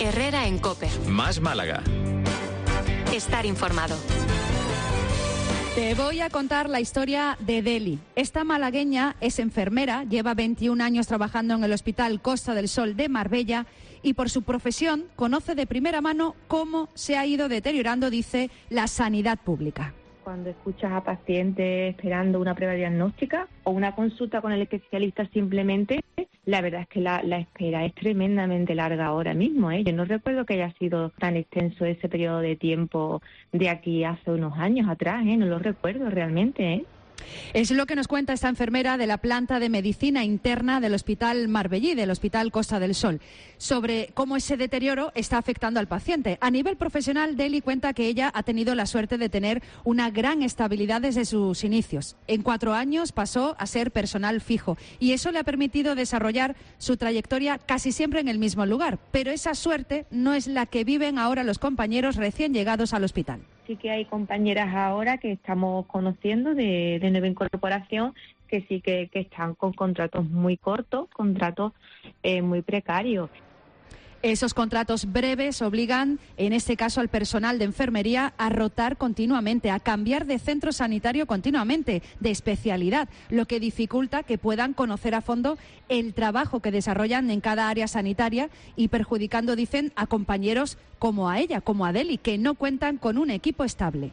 Herrera en COPE. Más Málaga. Estar informado. Te voy a contar la historia de Deli. Esta malagueña es enfermera, lleva 21 años trabajando en el Hospital Costa del Sol de Marbella y por su profesión conoce de primera mano cómo se ha ido deteriorando, dice, la sanidad pública. Cuando escuchas a pacientes esperando una prueba diagnóstica o una consulta con el especialista simplemente, la verdad es que la espera es tremendamente larga ahora mismo, ¿eh? Yo no recuerdo que haya sido tan extenso ese periodo de tiempo de aquí hace unos años atrás, ¿eh? No lo recuerdo realmente, ¿eh? Es lo que nos cuenta esta enfermera de la planta de medicina interna del Hospital Marbellí, del Hospital Costa del Sol, sobre cómo ese deterioro está afectando al paciente. A nivel profesional, Deli cuenta que ella ha tenido la suerte de tener una gran estabilidad desde sus inicios. En 4 años pasó a ser personal fijo y eso le ha permitido desarrollar su trayectoria casi siempre en el mismo lugar. Pero esa suerte no es la que viven ahora los compañeros recién llegados al hospital. Sí que hay compañeras ahora que estamos conociendo de nueva incorporación que sí que están con contratos muy cortos, contratos muy precarios. Esos contratos breves obligan, en este caso, al personal de enfermería a rotar continuamente, a cambiar de centro sanitario continuamente, de especialidad, lo que dificulta que puedan conocer a fondo el trabajo que desarrollan en cada área sanitaria y perjudicando, dicen, a compañeros como a ella, como a Deli, que no cuentan con un equipo estable.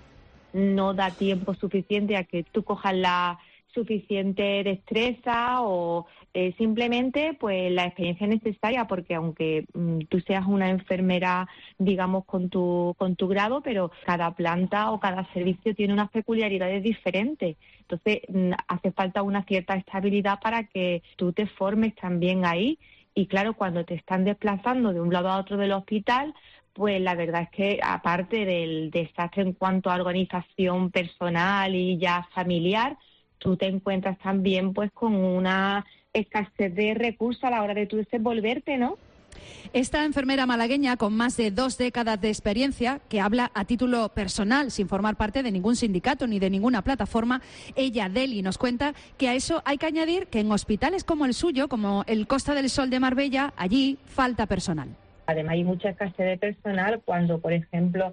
No da tiempo suficiente a que tú cojas la suficiente destreza o simplemente pues la experiencia necesaria, porque aunque tú seas una enfermera, digamos, con tu grado, pero cada planta o cada servicio tiene unas peculiaridades diferentes. Entonces hace falta una cierta estabilidad para que tú te formes también ahí. Y claro, cuando te están desplazando de un lado a otro del hospital, pues la verdad es que aparte del desastre en cuanto a organización personal y ya familiar, tú te encuentras también pues con una escasez de recursos a la hora de tú desenvolverte, ¿no? Esta enfermera malagueña, con más de 2 décadas de experiencia, que habla a título personal, sin formar parte de ningún sindicato ni de ninguna plataforma, ella, Deli, nos cuenta que a eso hay que añadir que en hospitales como el suyo, como el Costa del Sol de Marbella, allí falta personal. Además hay mucha escasez de personal cuando, por ejemplo,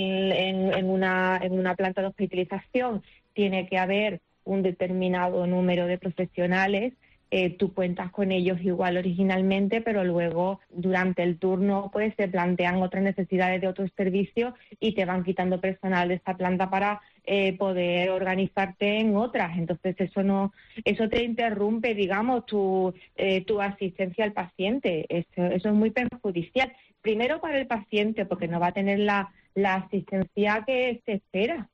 en una planta de hospitalización tiene que haber un determinado número de profesionales, tú cuentas con ellos igual originalmente, pero luego durante el turno pues se plantean otras necesidades de otros servicios y te van quitando personal de esta planta para poder organizarte en otras. Entonces eso te interrumpe, digamos, tu asistencia al paciente. Eso es muy perjudicial. Primero para el paciente, porque no va a tener la asistencia que se espera.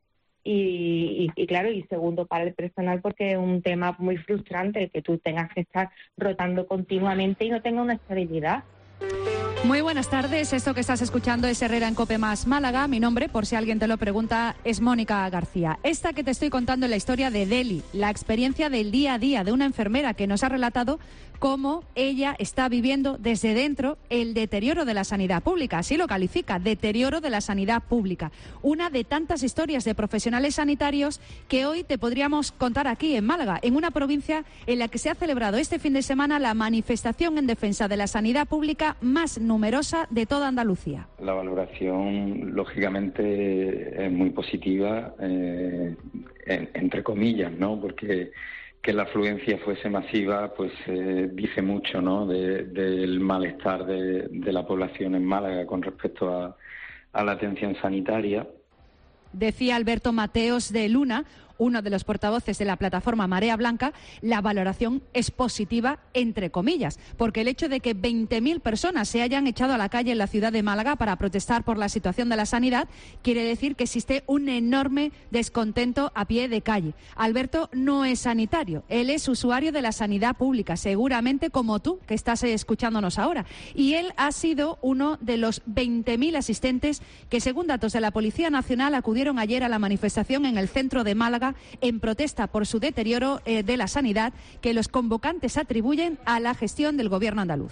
Y claro, y segundo para el personal, porque es un tema muy frustrante el que tú tengas que estar rotando continuamente y no tenga una estabilidad. Muy buenas tardes, esto que estás escuchando es Herrera en COPE más Málaga. Mi nombre, por si alguien te lo pregunta, es Mónica García. Esta que te estoy contando es la historia de Deli, la experiencia del día a día de una enfermera que nos ha relatado cómo ella está viviendo desde dentro el deterioro de la sanidad pública. Así lo califica, deterioro de la sanidad pública. Una de tantas historias de profesionales sanitarios que hoy te podríamos contar aquí en Málaga, en una provincia en la que se ha celebrado este fin de semana la manifestación en defensa de la sanidad pública más numerosa de toda Andalucía. La valoración, lógicamente, es muy positiva, entre comillas, ¿no? Porque que la afluencia fuese masiva, pues dice mucho, ¿no? Del malestar de la población en Málaga con respecto a la atención sanitaria. Decía Alberto Mateos de Luna, uno de los portavoces de la plataforma Marea Blanca, la valoración es positiva, entre comillas, porque el hecho de que 20.000 personas se hayan echado a la calle en la ciudad de Málaga para protestar por la situación de la sanidad quiere decir que existe un enorme descontento a pie de calle. Alberto no es sanitario, él es usuario de la sanidad pública, seguramente como tú, que estás escuchándonos ahora, y él ha sido uno de los 20.000 asistentes que, según datos de la Policía Nacional, acudieron ayer a la manifestación en el centro de Málaga en protesta por su deterioro de la sanidad que los convocantes atribuyen a la gestión del gobierno andaluz.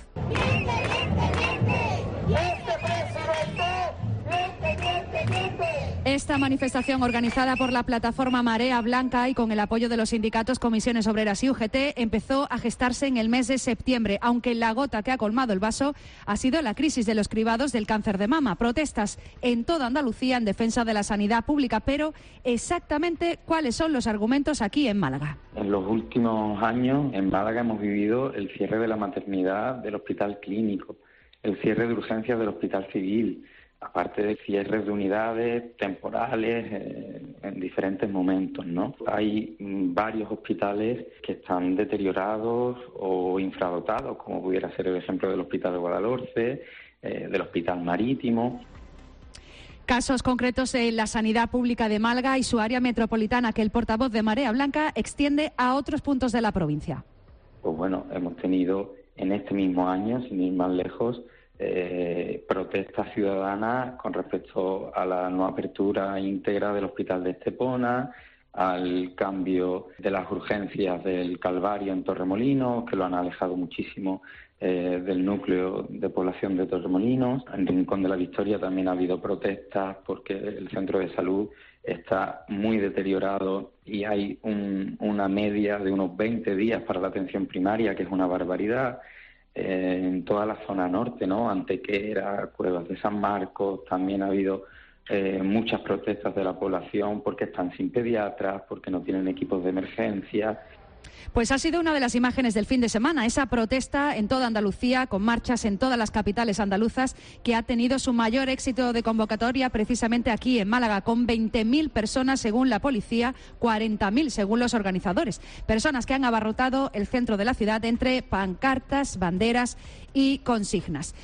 Esta manifestación organizada por la plataforma Marea Blanca y con el apoyo de los sindicatos, comisiones obreras y UGT empezó a gestarse en el mes de septiembre, aunque la gota que ha colmado el vaso ha sido la crisis de los cribados del cáncer de mama. Protestas en toda Andalucía en defensa de la sanidad pública, pero exactamente ¿cuáles son los argumentos aquí en Málaga? En los últimos años en Málaga hemos vivido el cierre de la maternidad del Hospital Clínico, el cierre de urgencias del Hospital Civil, aparte de cierres de unidades temporales en diferentes momentos, ¿no? Hay varios hospitales que están deteriorados o infradotados, como pudiera ser el ejemplo del Hospital de Guadalhorce, del Hospital Marítimo. Casos concretos en la sanidad pública de Málaga y su área metropolitana que el portavoz de Marea Blanca extiende a otros puntos de la provincia. Pues bueno, hemos tenido en este mismo año, sin ir más lejos, protestas ciudadanas con respecto a la no apertura íntegra del Hospital de Estepona, al cambio de las urgencias del Calvario en Torremolinos, que lo han alejado muchísimo del núcleo de población de Torremolinos. En Rincón de la Victoria también ha habido protestas porque el centro de salud está muy deteriorado y hay una media de unos 20 días para la atención primaria, que es una barbaridad. En toda la zona norte, ¿no? Antequera, Cuevas de San Marcos, también ha habido muchas protestas de la población porque están sin pediatras, porque no tienen equipos de emergencia. Pues ha sido una de las imágenes del fin de semana, esa protesta en toda Andalucía, con marchas en todas las capitales andaluzas, que ha tenido su mayor éxito de convocatoria precisamente aquí en Málaga, con 20.000 personas según la policía, 40.000 según los organizadores. Personas que han abarrotado el centro de la ciudad entre pancartas, banderas y consignas.